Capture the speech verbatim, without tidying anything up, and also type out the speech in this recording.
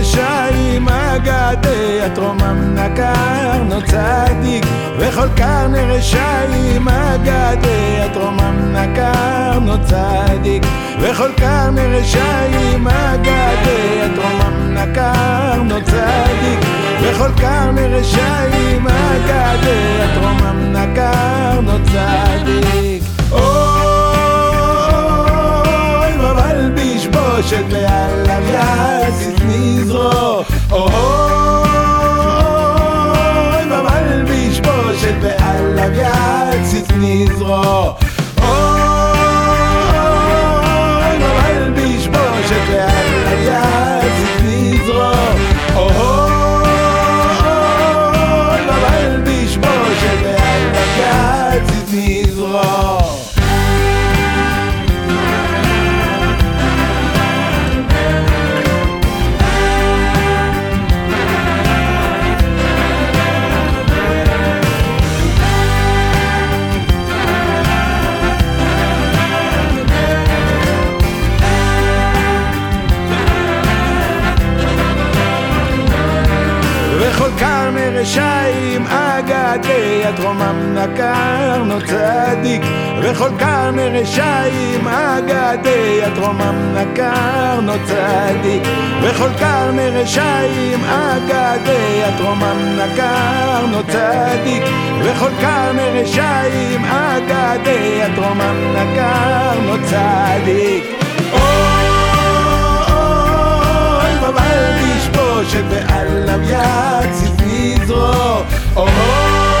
רשעים אגדי התרומם נקר נו צדיק וכל קרני רשעים אגדי התרומם נקר נו צדיק וכל קרני רשעים אגדי התרומם נקר נו צדיק וכל קרני רשעים אגדי התרומם נקר נו צדיק אוי אבל בישבושת ועליו יציץ נזרו אוי אבל בישבושת ועליו יציץ נזרו אוי אבל בישבושת ועליו יציץ נזרו אוי אבל בישבושת ועליו יציץ נזרו וכל קרני רשעים אגדי התרומם נקר נו צדיק וכל קרני רשעים אגדי התרומם נקר נו צדיק וכל קרני רשעים אגדי התרומם נקר נו צדיק וכל קרני רשעים אגדי התרומם נקר נו צדיק אוי אבל בישבושת ועליו יציץ נזרו אוי